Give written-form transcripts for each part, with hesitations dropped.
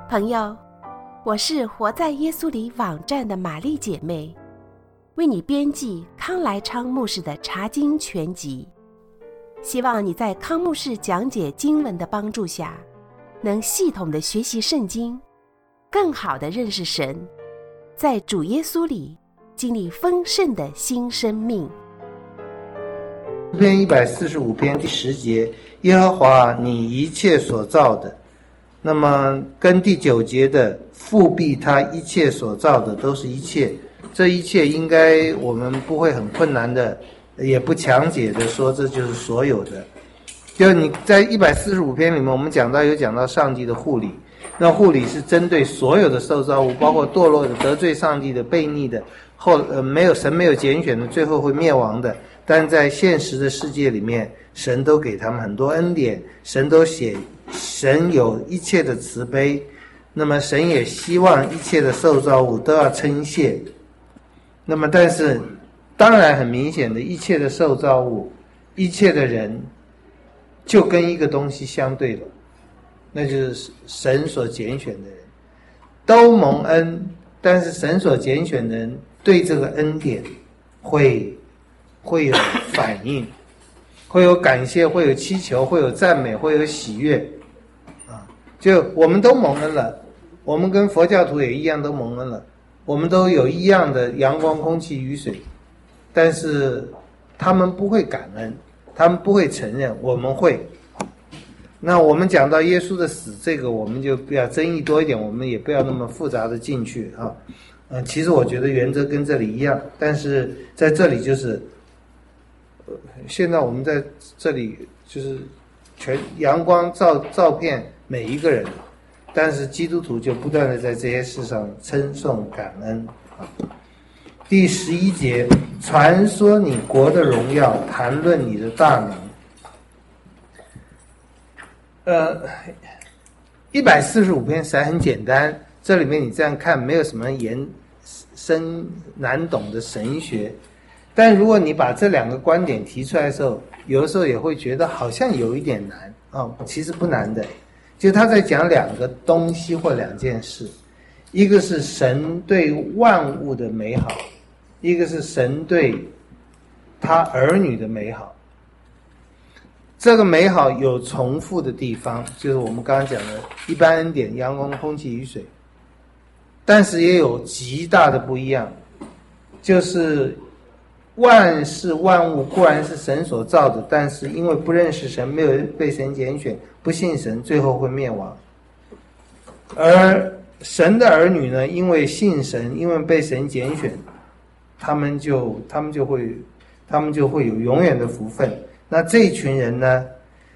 朋友，我是活在耶稣里网站的玛丽姐妹，为你编辑康来昌牧师的查经全集，希望你在康牧师讲解经文的帮助下，能系统的学习圣经，更好的认识神，在主耶稣里经历丰盛的新生命。 诗篇145篇第10节，耶和华你一切所造的，那么跟第9节的复辟他一切所造的都是一切，这一切应该我们不会很困难的，也不强解的说这就是所有的。就你在145篇里面，我们讲到上帝的护理，那护理是针对所有的受造物，包括堕落的、得罪上帝的、悖逆的，神没有拣选的，最后会灭亡的。但在现实的世界里面，神都给他们很多恩典，神有一切的慈悲，那么神也希望一切的受造物都要称谢。那么但是当然很明显的，一切的受造物，一切的人就跟一个东西相对了，那就是神所拣选的人都蒙恩，但是神所拣选的人对这个恩典会有反应，会有感谢，会有祈求，会有赞美，会有喜悦啊！就我们都蒙恩了，我们跟佛教徒也一样都蒙恩了，我们都有一样的阳光、空气、雨水，但是他们不会感恩，他们不会承认，我们会。那我们讲到耶稣的死，这个我们就不要争议多一点，我们也不要那么复杂的进去啊。其实我觉得原则跟这里一样，但是在这里就是现在我们在这里就是全阳光照遍每一个人，但是基督徒就不断的在这些事上称颂感恩啊。第11节，传说你国的荣耀，谈论你的大名。145篇实在很简单，这里面你这样看没有什么延伸难懂的神学，但如果你把这两个观点提出来的时候，有的时候也会觉得好像有一点难其实不难的。就他在讲两个东西或两件事，一个是神对万物的美好，一个是神对他儿女的美好。这个美好有重复的地方，就是我们刚刚讲的一般恩典，阳光、空气、雨水，但是也有极大的不一样，就是万事万物固然是神所造的，但是因为不认识神，没有被神拣选，不信神，最后会灭亡。而神的儿女呢，因为信神，因为被神拣选，他们就会有永远的福分。那这一群人呢，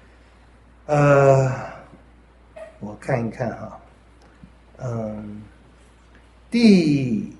我看一看第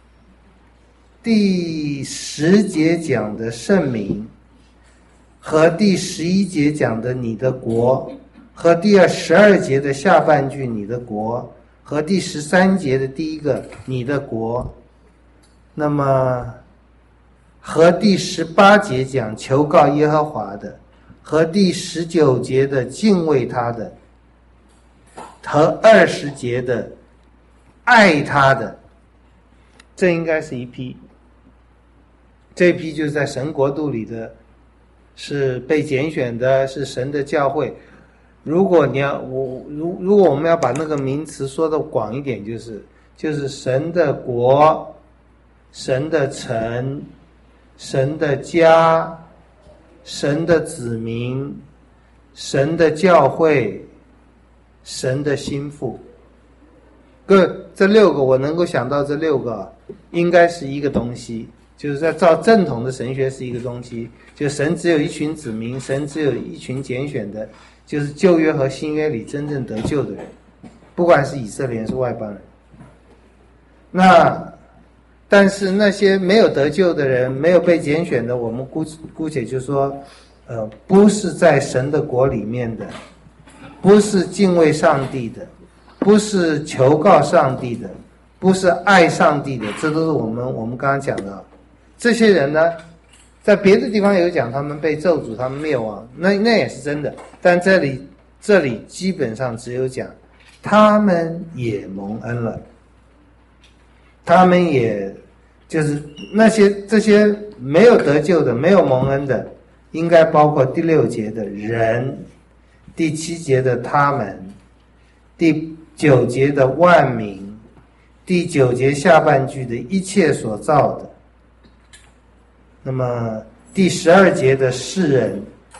10节讲的圣名，和第11节讲的你的国，和第12节的下半句你的国，和第13节的第一个你的国，那么和第18节讲求告耶和华的，和第19节的敬畏他的，和20节的爱他的，这应该是一批。这一批就是在神国度里的，是被拣选的，是神的教会。如果我们要把那个名词说的广一点，就是神的国，神的城，神的家，神的子民，神的教会，神的心腹。这6个我能够想到，这6个应该是一个东西，就是在照正统的神学是一个东西，就神只有一群子民，神只有一群拣选的，就是旧约和新约里真正得救的人，不管是以色列人是外邦人。但是那些没有得救的人，没有被拣选的，我们姑且就说不是在神的国里面的，不是敬畏上帝的，不是求告上帝的，不是爱上帝的，这都是我们刚刚讲的。这些人呢，在别的地方有讲他们被咒诅，他们灭亡，那也是真的，但这里基本上只有讲他们也蒙恩了。他们也就是这些没有得救的、没有蒙恩的，应该包括第6节的人，第7节的他们，第9节的万民，第9节下半句的一切所造的，那么第12节的世人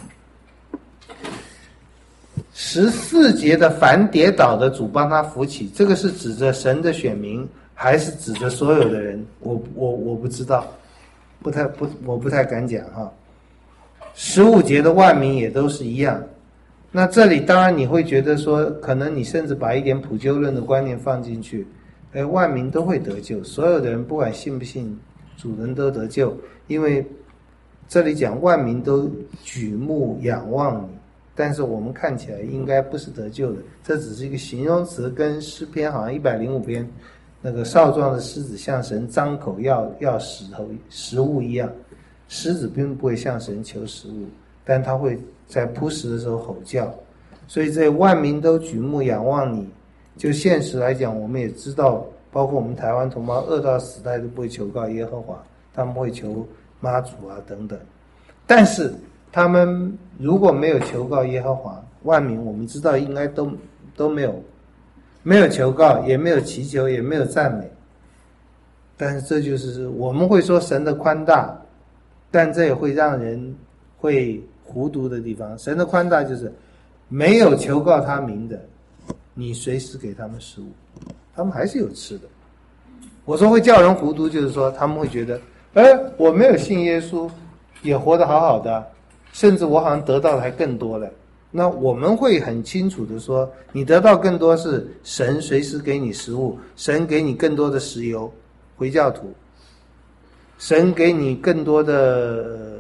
，14节的凡跌倒的主帮他扶起，这个是指着神的选民，还是指着所有的人？我不知道，我不太敢讲哈。15节的万民也都是一样。那这里当然你会觉得说，可能你甚至把一点普救论的观念放进去，万民都会得救，所有的人不管信不信主人都得救，因为这里讲万民都举目仰望你。但是我们看起来应该不是得救的，这只是一个形容词，跟诗篇好像105篇那个少壮的狮子向神张口要食物一样。狮子并不会向神求食物，但他会在扑食的时候吼叫。所以这万民都举目仰望你，就现实来讲，我们也知道，包括我们台湾同胞饿到死，他都不会求告耶和华，他们会求妈祖啊等等。但是他们如果没有求告耶和华，万民我们知道应该都没有求告，也没有祈求，也没有赞美。但是这就是我们会说神的宽大，但这也会让人会糊涂的地方。神的宽大就是没有求告他名的，你随时给他们食物，他们还是有吃的。我说会叫人糊涂，就是说他们会觉得我没有信耶稣也活得好好的，甚至我好像得到的还更多了。那我们会很清楚的说，你得到更多是神随时给你食物，神给你更多的石油，回教徒，神给你更多的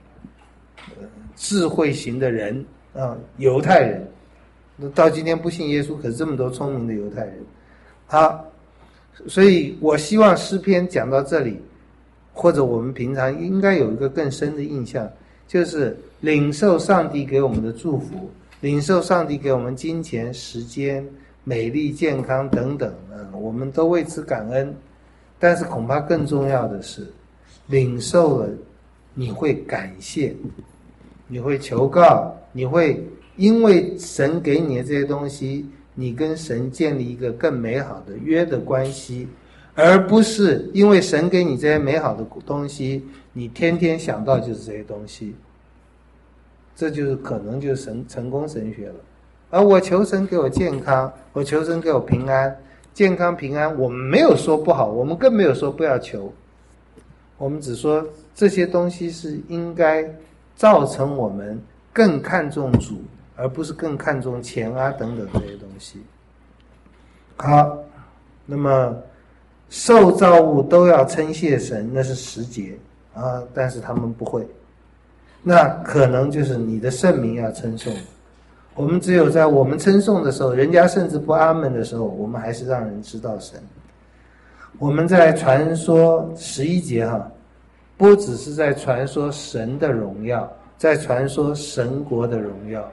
智慧型的人啊，犹太人。到今天不信耶稣，可是这么多聪明的犹太人。好，所以我希望诗篇讲到这里，或者我们平常应该有一个更深的印象，就是领受上帝给我们的祝福，领受上帝给我们金钱、时间、美丽、健康等等，我们都为此感恩。但是恐怕更重要的是，领受了你会感谢，你会求告，你会因为神给你的这些东西，你跟神建立一个更美好的约的关系，而不是因为神给你这些美好的东西，你天天想到就是这些东西。这就是可能就是成功神学了。而我求神给我健康，我求神给我平安，健康平安，我们没有说不好，我们更没有说不要求，我们只说这些东西是应该造成我们更看重主，而不是更看重钱啊等等这些东西。好，那么受造物都要称谢神，那是10节啊，但是他们不会。那可能就是你的圣名要称颂。我们只有在我们称颂的时候，人家甚至不阿们的时候，我们还是让人知道神。我们在传说11节不只是在传说神的荣耀，在传说神国的荣耀。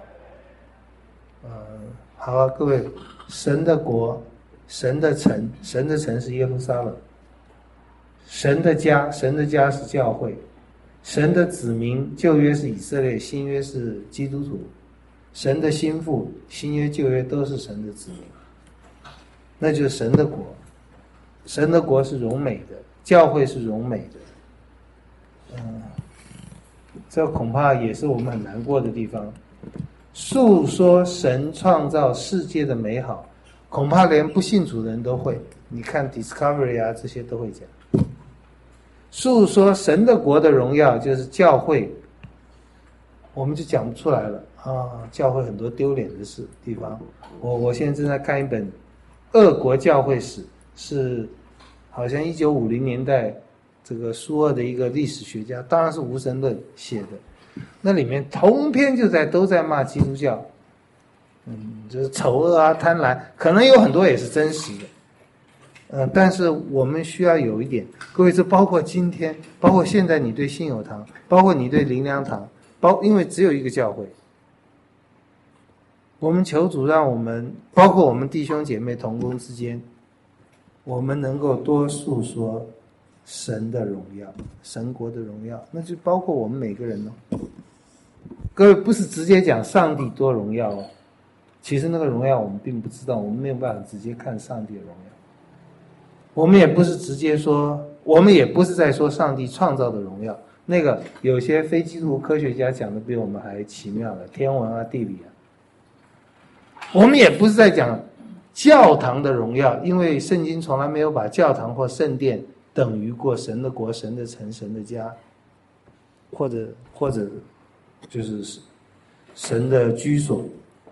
好，各位，神的国，神的城，神的城是耶路撒冷，神的家，神的家是教会，神的子民，旧约是以色列，新约是基督徒，神的心腹，新约旧约都是神的子民，那就是神的国。神的国是荣美的，教会是荣美的。这恐怕也是我们很难过的地方。诉说神创造世界的美好，恐怕连不信主的人都会。你看 Discovery 啊，这些都会讲。诉说神的国的荣耀，就是教会，我们就讲不出来了啊！教会很多丢脸的地方。我现在正在看一本俄国教会史，是好像1950年代这个苏俄的一个历史学家，当然是无神论写的。那里面通篇都在骂基督教，就是丑恶啊、贪婪，可能有很多也是真实的。但是我们需要有一点，各位，这包括今天，包括现在你对信友堂，包括你对灵粮堂，因为只有一个教会， 我们求主让我们，包括我们弟兄姐妹同工之间，我们能够多诉说神的荣耀，神国的荣耀，那就包括我们每个人哦。各位不是直接讲上帝多荣耀哦，其实那个荣耀我们并不知道，我们没有办法直接看上帝的荣耀。我们也不是直接说，我们也不是在说上帝创造的荣耀。那个有些非基督科学家讲的比我们还奇妙的，天文啊、地理啊。我们也不是在讲教堂的荣耀，因为圣经从来没有把教堂或圣殿等于过神的国、神的城、神的家，或者就是神的居所。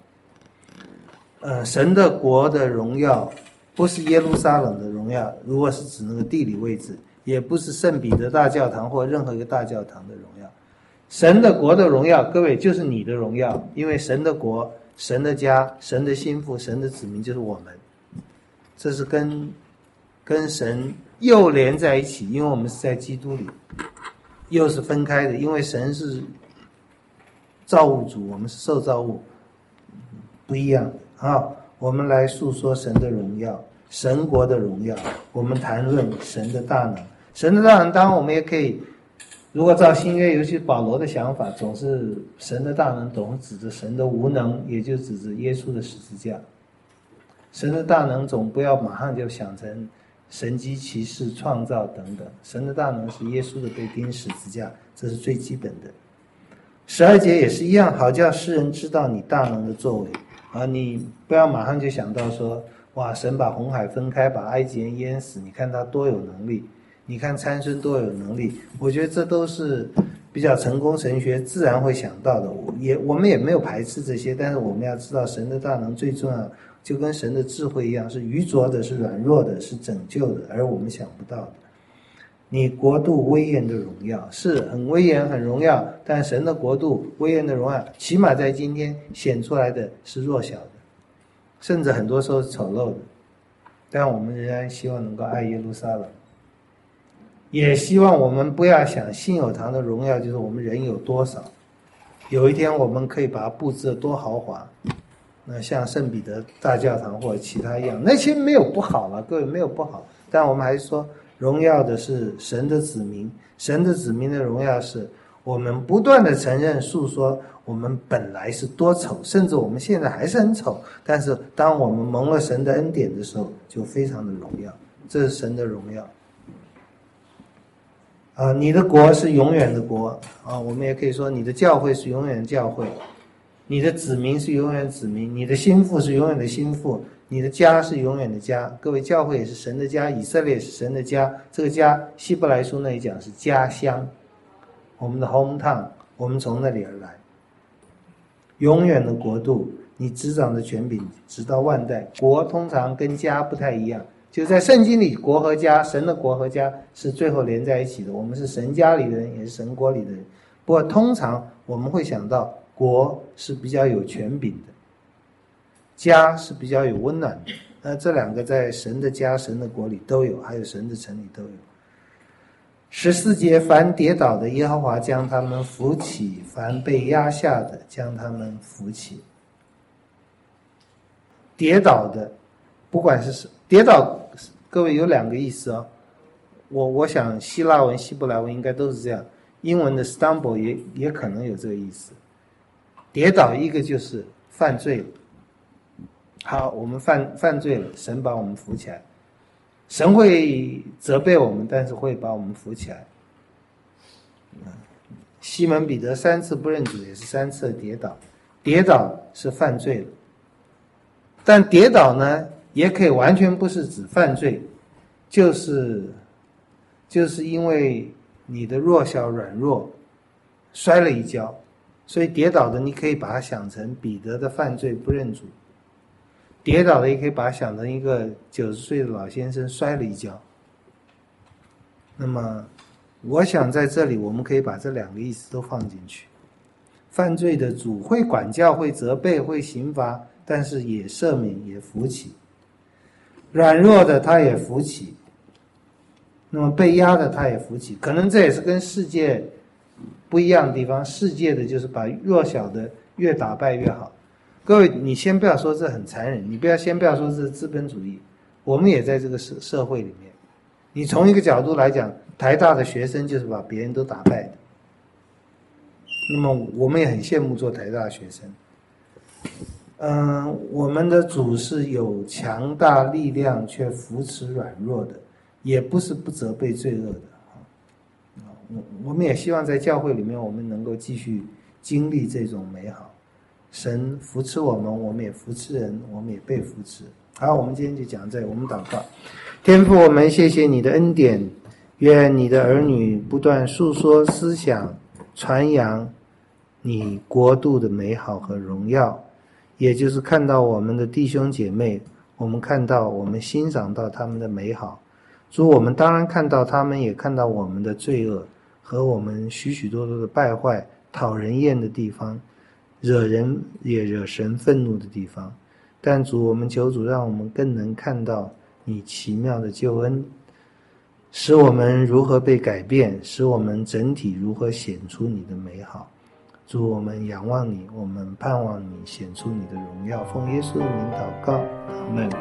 神的国的荣耀不是耶路撒冷的荣耀，如果是指那个地理位置，也不是圣彼得大教堂或任何一个大教堂的荣耀。神的国的荣耀，各位就是你的荣耀，因为神的国、神的家、神的心腹、神的子民就是我们，这是跟神又连在一起，因为我们是在基督里，又是分开的，因为神是造物主，我们是受造物，不一样。好，我们来诉说神的荣耀，神国的荣耀，我们谈论神的大能。神的大能当然我们也可以，如果照新约，尤其是保罗的想法，总是神的大能总是指着神的无能，也就指着耶稣的十字架。神的大能总不要马上就想成神迹奇事创造等等，神的大能是耶稣的被钉十字架，这是最基本的。12节也是一样，好叫世人知道你大能的作为啊！你不要马上就想到说，哇，神把红海分开，把埃及人淹死，你看他多有能力，你看参孙多有能力。我觉得这都是比较成功神学自然会想到的，我们也没有排斥这些，但是我们要知道神的大能最重要，就跟神的智慧一样，是愚拙的，是软弱的，是拯救的，而我们想不到的。你国度威严的荣耀是很威严很荣耀，但神的国度威严的荣耀起码在今天显出来的是弱小的，甚至很多时候是丑陋的，但我们仍然希望能够爱耶路撒冷，也希望我们不要想信友堂的荣耀就是我们人有多少，有一天我们可以把它布置得多豪华，那像圣彼得大教堂或者其他一样，那些没有不好了，各位没有不好，但我们还是说荣耀的是神的子民，神的子民的荣耀是我们不断的承认诉说我们本来是多丑，甚至我们现在还是很丑，但是当我们蒙了神的恩典的时候就非常的荣耀，这是神的荣耀。你的国是永远的国啊，我们也可以说你的教会是永远的教会，你的子民是永远的子民，你的心腹是永远的心腹，你的家是永远的家。各位，教会也是神的家，以色列也是神的家，这个家希伯来书那里讲是家乡，我们的 hometown， 我们从那里而来。永远的国度，你执掌的权柄直到万代。国通常跟家不太一样，就在圣经里，国和家，神的国和家是最后连在一起的，我们是神家里的人，也是神国里的人。不过通常我们会想到国是比较有权柄的，家是比较有温暖的，那这两个在神的家、神的国里都有，还有神的城里都有。14节，凡跌倒的，耶和华将他们扶起；凡被压下的，将他们扶起。跌倒的，不管是跌倒，各位有两个意思哦。我想希腊文、希伯来文应该都是这样，英文的 stumble 也可能有这个意思。跌倒一个就是犯罪了。好，我们犯罪了，神把我们扶起来，神会责备我们，但是会把我们扶起来。西门彼得3次不认主，也是3次跌倒，跌倒是犯罪了，但跌倒呢，也可以完全不是指犯罪，就是因为你的弱小软弱摔了一跤，所以跌倒的你可以把它想成彼得的犯罪不认主，跌倒的也可以把它想成一个90岁的老先生摔了一跤。那么我想在这里我们可以把这两个意思都放进去。犯罪的主会管教，会责备，会刑罚，但是也赦免，也扶起。软弱的他也扶起，那么被压的他也扶起。可能这也是跟世界不一样的地方，世界的就是把弱小的越打败越好， 各位，你先不要说这很残忍，你先不要说这是资本主义，我们也在这个社会里面。你从一个角度来讲，台大的学生就是把别人都打败的。那么我们也很羡慕做台大的学生。我们的主是有强大力量却扶持软弱的，也不是不责备罪恶的。我们也希望在教会里面，我们能够继续经历这种美好。神扶持我们，我们也扶持人，我们也被扶持。好，我们今天就讲这，我们祷告。天父，我们谢谢你的恩典，愿你的儿女不断诉说思想，传扬你国度的美好和荣耀，也就是看到我们的弟兄姐妹，我们看到，我们欣赏到他们的美好。主，我们当然看到他们，也看到我们的罪恶和我们许许多多的败坏、讨人厌的地方，惹人也惹神愤怒的地方。但主，我们求主让我们更能看到你奇妙的救恩，使我们如何被改变，使我们整体如何显出你的美好。主，我们仰望你，我们盼望你显出你的荣耀。奉耶稣的名祷告，阿们。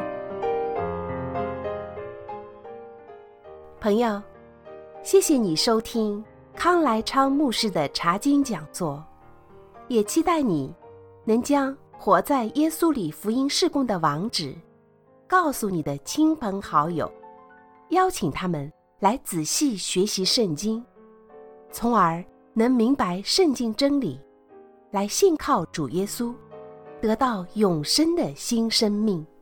朋友，谢谢你收听康来昌牧师的查经讲座，也期待你能将活在耶稣里福音事工的网址告诉你的亲朋好友，邀请他们来仔细学习圣经，从而能明白圣经真理，来信靠主耶稣，得到永生的新生命。